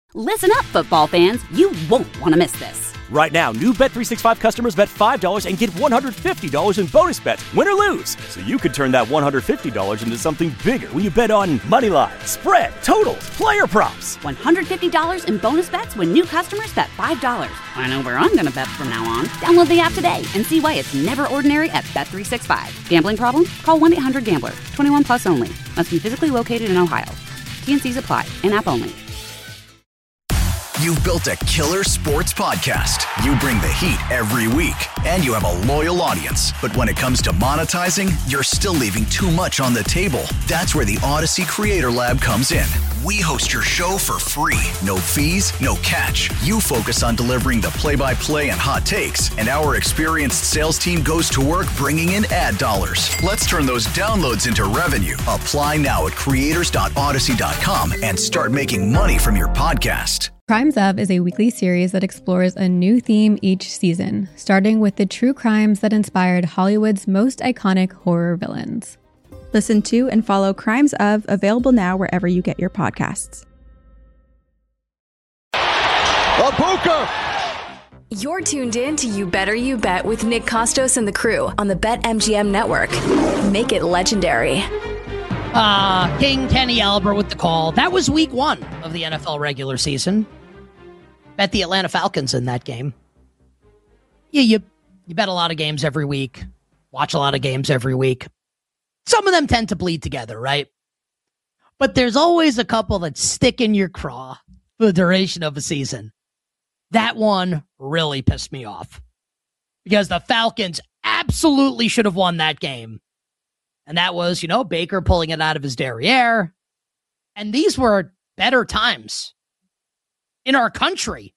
Listen up, football fans. You won't want to miss this. Right now, new Bet365 customers bet $5 and get $150 in bonus bets, win or lose. So you could turn that $150 into something bigger when you bet on moneyline, spread, totals, player props. $150 in bonus bets when new customers bet $5. I know where I'm going to bet from now on. Download the app today and see why it's never ordinary at Bet365. Gambling problem? Call 1-800-GAMBLER. 21 plus only. Must be physically located in Ohio. T&Cs apply. In-app only. You've built a killer sports podcast. You bring the heat every week, and you have a loyal audience. But when it comes to monetizing, you're still leaving too much on the table. That's where the Odyssey Creator Lab comes in. We host your show for free. No fees, no catch. You focus on delivering the play-by-play and hot takes, and our experienced sales team goes to work bringing in ad dollars. Let's turn those downloads into revenue. Apply now at creators.odyssey.com and start making money from your podcast. Crimes Of is a weekly series that explores a new theme each season, starting with the true crimes that inspired Hollywood's most iconic horror villains. Listen to and follow Crimes Of, available now wherever you get your podcasts. Abuka! You're tuned in to You Better You Bet with Nick Costos and the crew on the BetMGM network. Make it legendary. King Kenny Albert with the call. That was week 1 of the NFL regular season. Bet the Atlanta Falcons in that game. Yeah, you bet a lot of games every week. Watch a lot of games every week. Some of them tend to bleed together, right? But there's always a couple that stick in your craw for the duration of a season. That one really pissed me off because the Falcons absolutely should have won that game. And that was, Baker pulling it out of his derriere. And these were better times in our country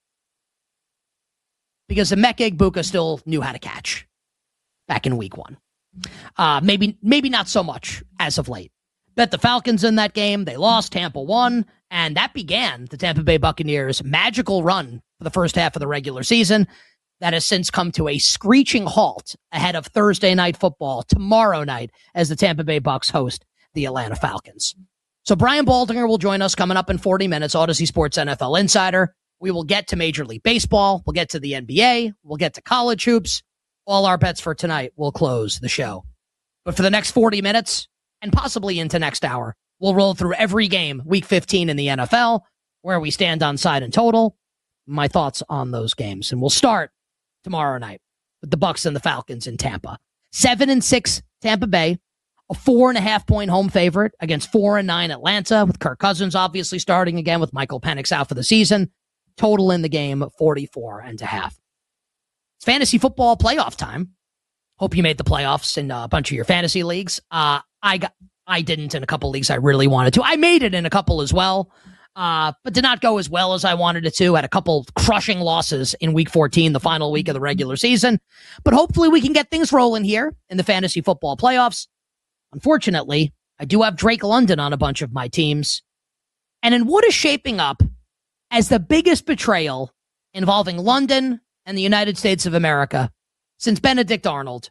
because Emeka Egbuka still knew how to catch back in week 1. Maybe not so much as of late. Bet the Falcons in that game. They lost. Tampa won. And that began the Tampa Bay Buccaneers' magical run for the first half of the regular season that has since come to a screeching halt ahead of Thursday Night Football tomorrow night as the Tampa Bay Bucs host the Atlanta Falcons. So Brian Baldinger will join us coming up in 40 minutes, Odyssey Sports NFL Insider. We will get to Major League Baseball. We'll get to the NBA. We'll get to college hoops. All our bets for tonight will close the show. But for the next 40 minutes, and possibly into next hour, we'll roll through every game, Week 15 in the NFL, where we stand on side and total, my thoughts on those games. And we'll start tomorrow night with the Bucs and the Falcons in Tampa. 7-6 Tampa Bay, a 4.5-point home favorite against 4-9 Atlanta, with Kirk Cousins obviously starting again with Michael Penix out for the season. Total in the game, 44.5. It's fantasy football playoff time. Hope you made the playoffs in a bunch of your fantasy leagues. I didn't in a couple leagues I really wanted to. I made it in a couple as well. But did not go as well as I wanted it to. Had a couple crushing losses in week 14, the final week of the regular season. But hopefully we can get things rolling here in the fantasy football playoffs. Unfortunately, I do have Drake London on a bunch of my teams. And in what is shaping up as the biggest betrayal involving London and the United States of America since Benedict Arnold,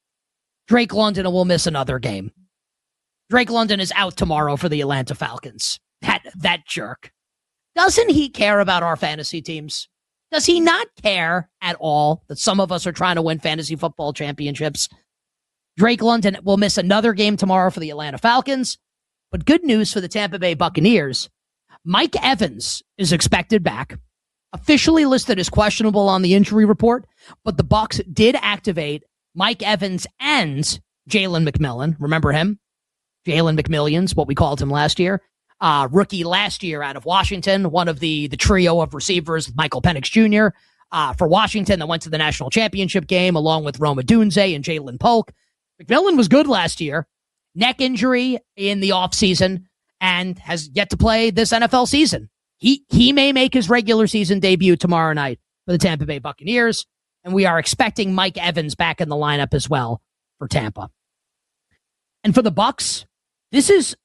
Drake London will miss another game. Drake London is out tomorrow for the Atlanta Falcons. That jerk. Doesn't he care about our fantasy teams? Does he not care at all that some of us are trying to win fantasy football championships? Drake London will miss another game tomorrow for the Atlanta Falcons. But good news for the Tampa Bay Buccaneers. Mike Evans is expected back, officially listed as questionable on the injury report, but the Bucs did activate Mike Evans and Jalen McMillan. Remember him? Jalen McMillions, what we called him last year. Rookie last year out of Washington, one of the trio of receivers, Michael Penix Jr. For Washington that went to the national championship game along with Rome Odunze and Jalen Polk. McMillan was good last year. Neck injury in the offseason and has yet to play this NFL season. He may make his regular season debut tomorrow night for the Tampa Bay Buccaneers, and we are expecting Mike Evans back in the lineup as well for Tampa. And for the Bucs, this is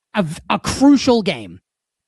a crucial game.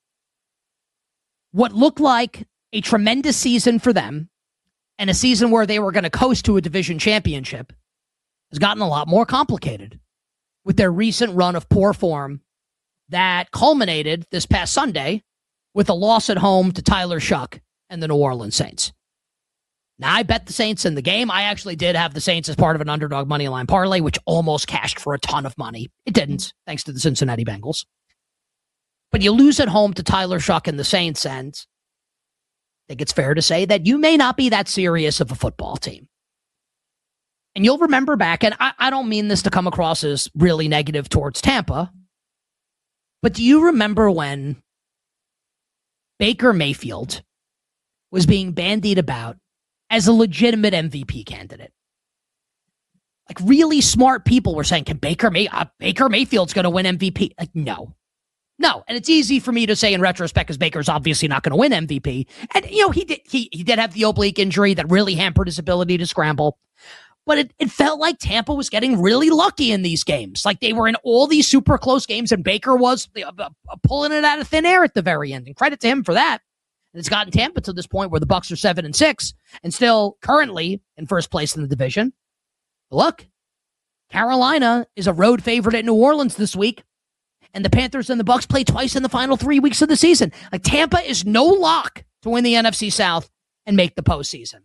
What looked like a tremendous season for them and a season where they were going to coast to a division championship has gotten a lot more complicated with their recent run of poor form that culminated this past Sunday with a loss at home to Tyler Shuck and the New Orleans Saints. Now, I bet the Saints in the game. I actually did have the Saints as part of an underdog money line parlay, which almost cashed for a ton of money. It didn't, thanks to the Cincinnati Bengals. But you lose at home to Tyler Shuck and the Saints, and I think it's fair to say that you may not be that serious of a football team. And you'll remember back, and I don't mean this to come across as really negative towards Tampa, but do you remember when Baker Mayfield was being bandied about as a legitimate MVP candidate? Like, really smart people were saying, can Baker Mayfield's going to win MVP? Like, no. And it's easy for me to say in retrospect because Baker's obviously not going to win MVP. And, he did have the oblique injury that really hampered his ability to scramble. But it felt like Tampa was getting really lucky in these games. Like, they were in all these super close games, and Baker was pulling it out of thin air at the very end. And credit to him for that. And it's gotten Tampa to this point where the Bucs are 7-6 and still currently in first place in the division. But look, Carolina is a road favorite at New Orleans this week, and the Panthers and the Bucs play twice in the final 3 weeks of the season. Like, Tampa is no lock to win the NFC South and make the postseason.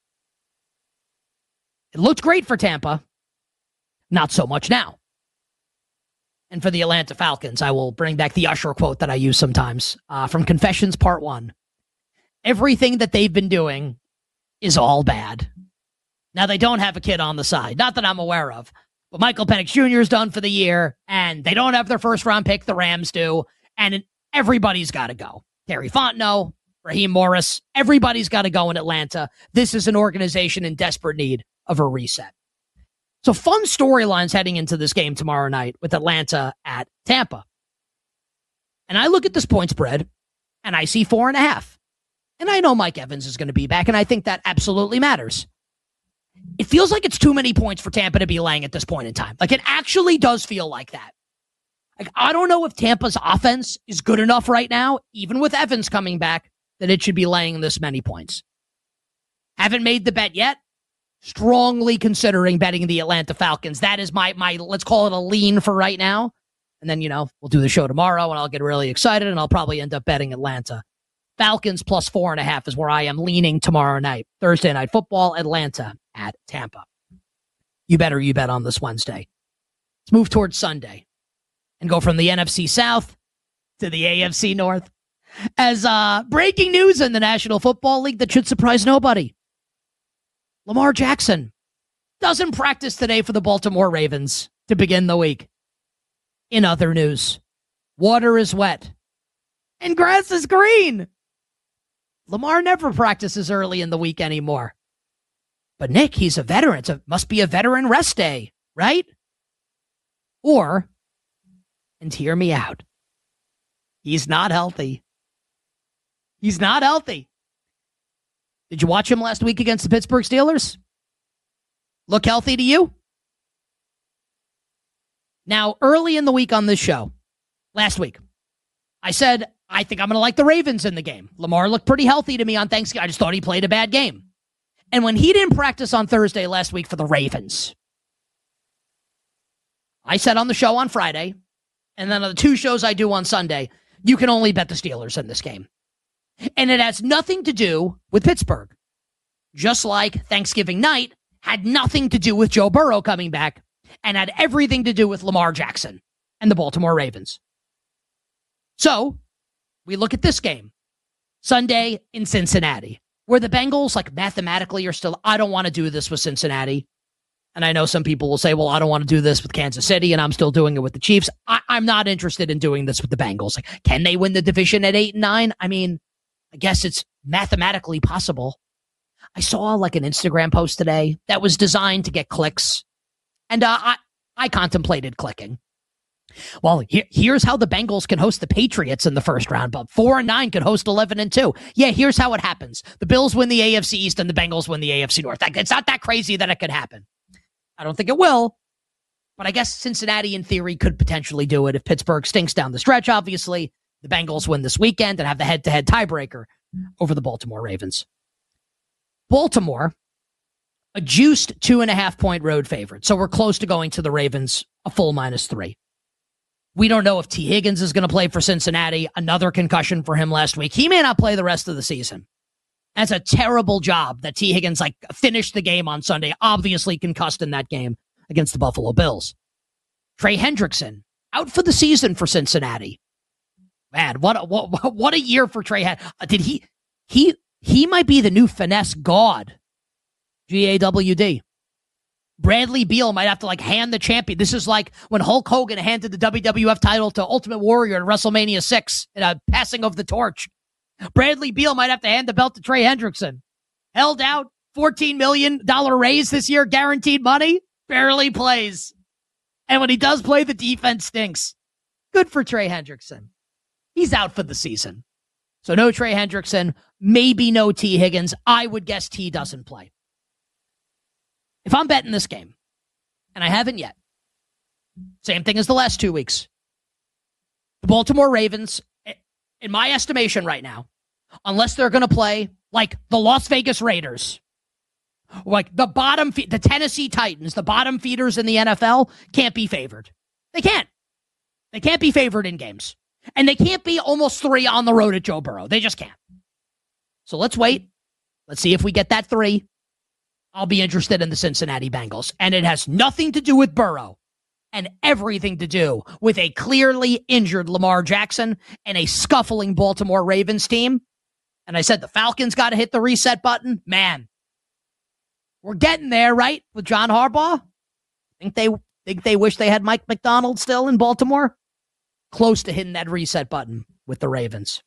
It looked great for Tampa. Not so much now. And for the Atlanta Falcons, I will bring back the Usher quote that I use sometimes from Confessions Part 1. Everything that they've been doing is all bad. Now, they don't have a kid on the side. Not that I'm aware of. But Michael Penix Jr. is done for the year, and they don't have their first-round pick. The Rams do. And everybody's got to go. Terry Fontenot, Raheem Morris, everybody's got to go in Atlanta. This is an organization in desperate need of a reset. So fun storylines heading into this game tomorrow night with Atlanta at Tampa. And I look at this point spread, and I see 4.5. And I know Mike Evans is going to be back, and I think that absolutely matters. It feels like it's too many points for Tampa to be laying at this point in time. Like, it actually does feel like that. Like, I don't know if Tampa's offense is good enough right now, even with Evans coming back, that it should be laying this many points. Haven't made the bet yet. Strongly considering betting the Atlanta Falcons. That is my let's call it a lean for right now. And then, we'll do the show tomorrow and I'll get really excited and I'll probably end up betting Atlanta. Falcons plus 4.5 is where I am leaning tomorrow night. Thursday Night Football, Atlanta at Tampa. You bet on this Wednesday. Let's move towards Sunday and go from the NFC South to the AFC North. As breaking news in the National Football League that should surprise nobody. Lamar Jackson doesn't practice today for the Baltimore Ravens to begin the week. In other news, water is wet and grass is green. Lamar never practices early in the week anymore. But Nick, he's a veteran. It must be a veteran rest day, right? Or, and hear me out, he's not healthy. He's not healthy. Did you watch him last week against the Pittsburgh Steelers? Look healthy to you? Now, early in the week on this show, last week, I said, I think I'm going to like the Ravens in the game. Lamar looked pretty healthy to me on Thanksgiving. I just thought he played a bad game. And when he didn't practice on Thursday last week for the Ravens, I said on the show on Friday, and then on the 2 shows I do on Sunday, you can only bet the Steelers in this game. And it has nothing to do with Pittsburgh. Just like Thanksgiving night had nothing to do with Joe Burrow coming back and had everything to do with Lamar Jackson and the Baltimore Ravens. So, we look at this game, Sunday in Cincinnati, where the Bengals, mathematically are still, I don't want to do this with Cincinnati. And I know some people will say, well, I don't want to do this with Kansas City, and I'm still doing it with the Chiefs. I'm not interested in doing this with the Bengals. Can they win the division at 8-9? I mean, I guess it's mathematically possible. I saw an Instagram post today that was designed to get clicks. And I contemplated clicking. Well, here's how the Bengals can host the Patriots in the first round, but 4-9 could host 11-2. Yeah, here's how it happens. The Bills win the AFC East and the Bengals win the AFC North. It's not that crazy that it could happen. I don't think it will, but I guess Cincinnati in theory could potentially do it if Pittsburgh stinks down the stretch, obviously. The Bengals win this weekend and have the head-to-head tiebreaker over the Baltimore Ravens. Baltimore, a juiced 2.5-point road favorite. So we're close to going to the Ravens, a full -3. We don't know if T. Higgins is going to play for Cincinnati. Another concussion for him last week. He may not play the rest of the season. That's a terrible job that T. Higgins finished the game on Sunday, obviously concussed in that game against the Buffalo Bills. Trey Hendrickson out for the season for Cincinnati. Man, what a year for Trey. Did he might be the new finesse god. GAWD. Bradley Beal might have to hand the champion. This is like when Hulk Hogan handed the WWF title to Ultimate Warrior at WrestleMania 6 in a passing of the torch. Bradley Beal might have to hand the belt to Trey Hendrickson. Held out, $14 million raise this year, guaranteed money, barely plays. And when he does play, the defense stinks. Good for Trey Hendrickson. He's out for the season. So no Trey Hendrickson, maybe no T. Higgins. I would guess T doesn't play. If I'm betting this game, and I haven't yet, same thing as the last 2 weeks. The Baltimore Ravens, in my estimation right now, unless they're going to play like the Las Vegas Raiders, like the Tennessee Titans, the bottom feeders in the NFL, can't be favored. They can't. They can't be favored in games. And they can't be almost 3 on the road at Joe Burrow. They just can't. So let's wait. Let's see if we get that 3. I'll be interested in the Cincinnati Bengals. And it has nothing to do with Burrow and everything to do with a clearly injured Lamar Jackson and a scuffling Baltimore Ravens team. And I said the Falcons got to hit the reset button. Man, we're getting there, right? With John Harbaugh. Think they wish they had Mike McDonald still in Baltimore? Close to hitting that reset button with the Ravens.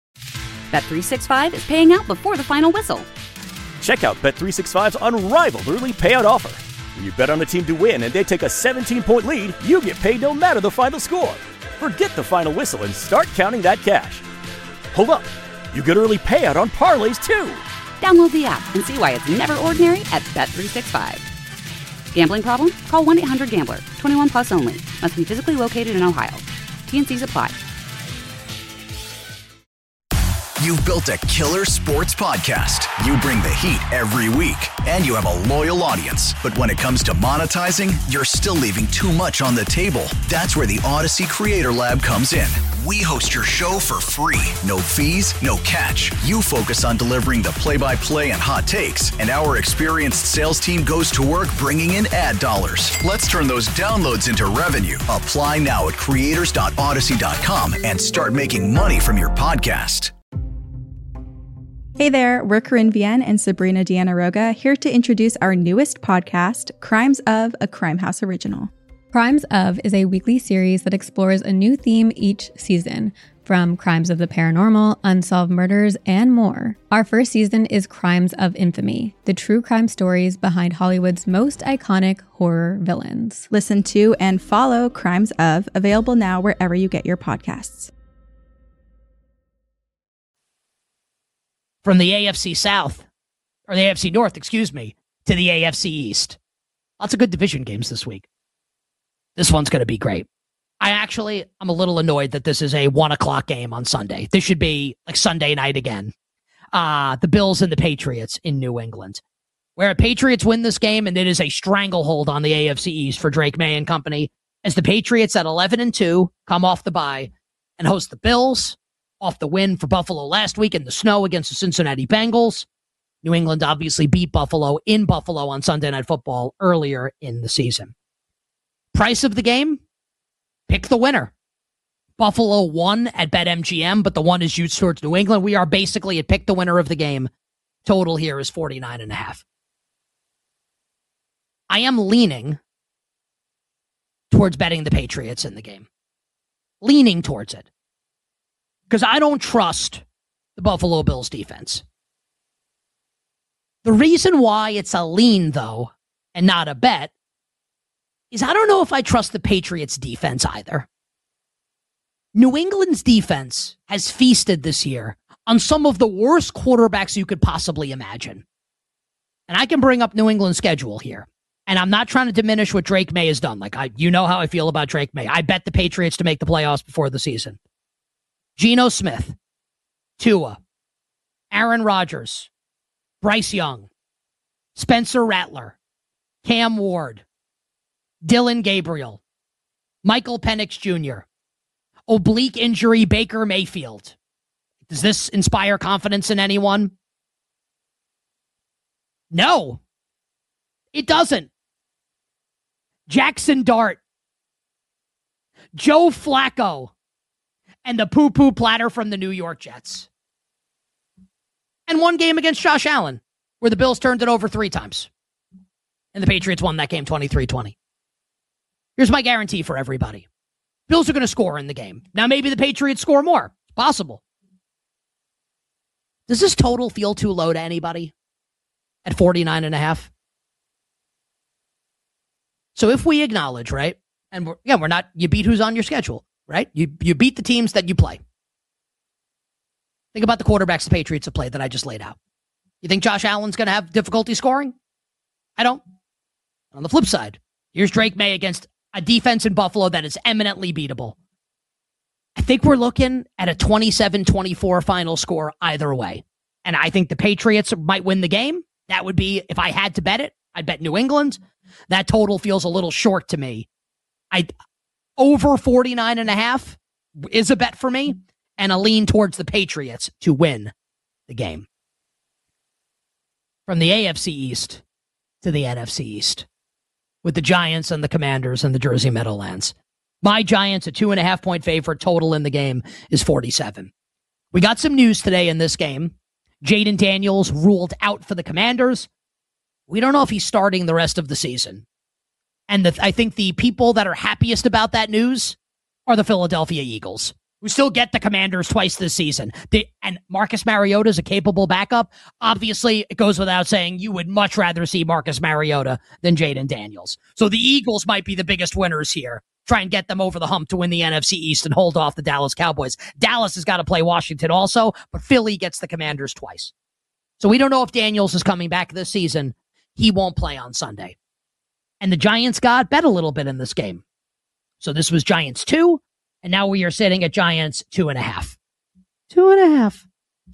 Bet365 is paying out before the final whistle. Check out Bet365's unrivaled early payout offer. When you bet on a team to win and they take a 17-point lead, you get paid no matter the final score. Forget the final whistle and start counting that cash. Hold up. You get early payout on parlays, too. Download the app and see why it's never ordinary at Bet365. Gambling problem? Call 1-800-GAMBLER. 21 plus only. Must be physically located in Ohio. T&Cs apply. You've built a killer sports podcast. You bring the heat every week, and you have a loyal audience. But when it comes to monetizing, you're still leaving too much on the table. That's where the Odyssey Creator Lab comes in. We host your show for free. No fees, no catch. You focus on delivering the play-by-play and hot takes, and our experienced sales team goes to work bringing in ad dollars. Let's turn those downloads into revenue. Apply now at creators.odyssey.com and start making money from your podcast. Hey there, we're Corinne Vienne and Sabrina Diana-Roga here to introduce our newest podcast, Crimes of, a Crime House original. Crimes of is a weekly series that explores a new theme each season, from crimes of the paranormal, unsolved murders, and more. Our first season is Crimes of Infamy, the true crime stories behind Hollywood's most iconic horror villains. Listen to and follow Crimes of, available now wherever you get your podcasts. From the AFC South, or the AFC North, to the AFC East. Lots of good division games this week. This one's going to be great. I'm a little annoyed that this is a 1:00 game on Sunday. This should be like Sunday night again. The Bills and the Patriots in New England. Where the Patriots win this game, and it is a stranglehold on the AFC East for Drake May and company, as the Patriots at 11-2 come off the bye and host the Bills, off the win for Buffalo last week in the snow against the Cincinnati Bengals. New England obviously beat Buffalo in Buffalo on Sunday Night Football earlier in the season. Price of the game? Pick the winner. Buffalo won at BetMGM, but the one is used towards New England. We are basically at pick the winner of the game. Total here is 49.5. I am leaning towards betting the Patriots in the game. Leaning towards it. Because I don't trust the Buffalo Bills defense. The reason why it's a lean, though, and not a bet, is I don't know if I trust the Patriots defense either. New England's defense has feasted this year on some of the worst quarterbacks you could possibly imagine. And I can bring up New England's schedule here. And I'm not trying to diminish what Drake May has done. You know how I feel about Drake May. I bet the Patriots to make the playoffs before the season. Geno Smith, Tua, Aaron Rodgers, Bryce Young, Spencer Rattler, Cam Ward, Dylan Gabriel, Michael Penix Jr., oblique injury Baker Mayfield. Does this inspire confidence in anyone? No, it doesn't. Jackson Dart, Joe Flacco, and the poo-poo platter from the New York Jets. And one game against Josh Allen, where the Bills turned it over 3 times. And the Patriots won that game 23-20. Here's my guarantee for everybody. Bills are going to score in the game. Now, maybe the Patriots score more. It's possible. Does this total feel too low to anybody at 49.5? So if we acknowledge, right, and we're not, you beat who's on your schedule, right? You beat the teams that you play. Think about the quarterbacks the Patriots have played that I just laid out. You think Josh Allen's going to have difficulty scoring? I don't. On the flip side, here's Drake May against a defense in Buffalo that is eminently beatable. I think we're looking at a 27-24 final score either way. And I think the Patriots might win the game. That would be, if I had to bet it, I'd bet New England. That total feels a little short to me. Over 49.5 is a bet for me, and a lean towards the Patriots to win the game. From the AFC East to the NFC East, with the Giants and the Commanders and the Jersey Meadowlands. My Giants, a 2.5-point favorite. Total in the game is 47. We got some news today in this game. Jaden Daniels ruled out for the Commanders. We don't know if he's starting the rest of the season. And I think the people that are happiest about that news are the Philadelphia Eagles, who still get the Commanders twice this season. And Marcus Mariota is a capable backup. Obviously, it goes without saying you would much rather see Marcus Mariota than Jaden Daniels. So the Eagles might be the biggest winners here. Try and get them over the hump to win the NFC East and hold off the Dallas Cowboys. Dallas has got to play Washington also, but Philly gets the Commanders twice. So we don't know if Daniels is coming back this season. He won't play on Sunday. And the Giants got bet a little bit in this game. So this was Giants 2, and now we are sitting at Giants 2.5. 2.5.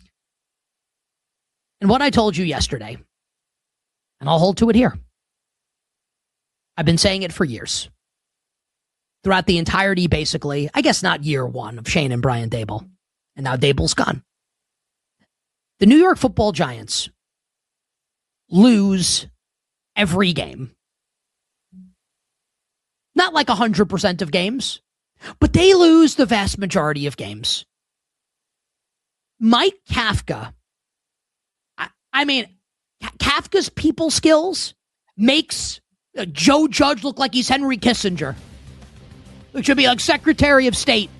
And what I told you yesterday, and I'll hold to it here. I've been saying it for years. Throughout the entirety, basically, I guess not year one of Shane and Brian Daboll. And now Daboll's gone. The New York Football Giants lose every game. Not like 100% of games, but they lose the vast majority of games. Mike Kafka, Kafka's people skills makes Joe Judge look like he's Henry Kissinger. It should be like Secretary of State.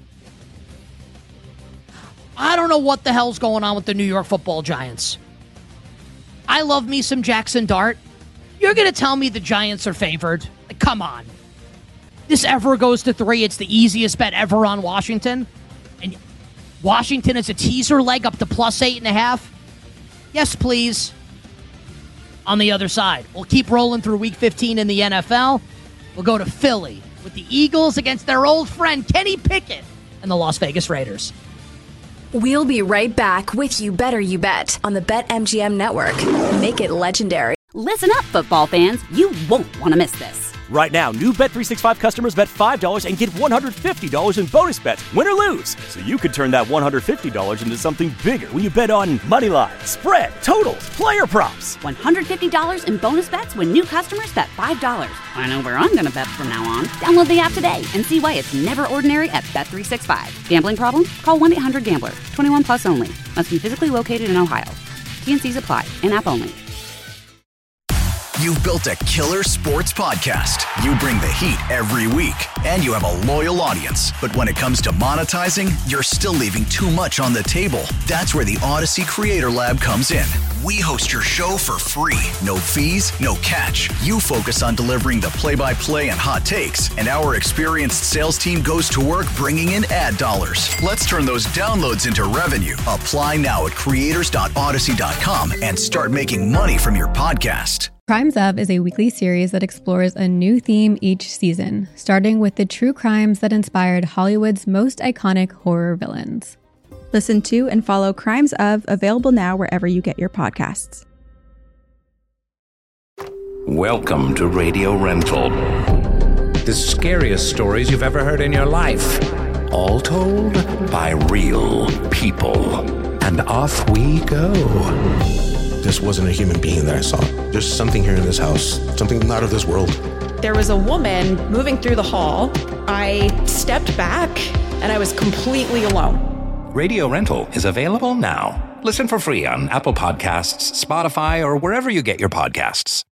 I don't know what the hell's going on with the New York Football Giants. I love me some Jackson Dart. You're going to tell me the Giants are favored? Like, come on. This ever goes to 3. It's the easiest bet ever on Washington. And Washington is a teaser leg up to plus 8.5. Yes, please. On the other side, we'll keep rolling through Week 15 in the NFL. We'll go to Philly with the Eagles against their old friend Kenny Pickett and the Las Vegas Raiders. We'll be right back with You Better You Bet on the BetMGM Network. Make it legendary. Listen up, football fans. You won't want to miss this. Right now, new Bet365 customers bet $5 and get $150 in bonus bets, win or lose. So you could turn that $150 into something bigger when you bet on moneyline, spread, totals, player props. $150 in bonus bets when new customers bet $5. I know where I'm going to bet from now on. Download the app today and see why it's never ordinary at Bet365. Gambling problem? Call 1-800-GAMBLER. 21 plus only. Must be physically located in Ohio. T&Cs apply. In-app only. You've built a killer sports podcast. You bring the heat every week, and you have a loyal audience. But when it comes to monetizing, you're still leaving too much on the table. That's where the Odyssey Creator Lab comes in. We host your show for free. No fees, no catch. You focus on delivering the play-by-play and hot takes, and our experienced sales team goes to work bringing in ad dollars. Let's turn those downloads into revenue. Apply now at creators.odyssey.com and start making money from your podcast. Crimes Of is a weekly series that explores a new theme each season, starting with the true crimes that inspired Hollywood's most iconic horror villains. Listen to and follow Crimes Of, available now wherever you get your podcasts. Welcome to Radio Rental. The scariest stories you've ever heard in your life. All told by real people. And off we go. This wasn't a human being that I saw. There's something here in this house, something not of this world. There was a woman moving through the hall. I stepped back and I was completely alone. Radio Rental is available now. Listen for free on Apple Podcasts, Spotify, or wherever you get your podcasts.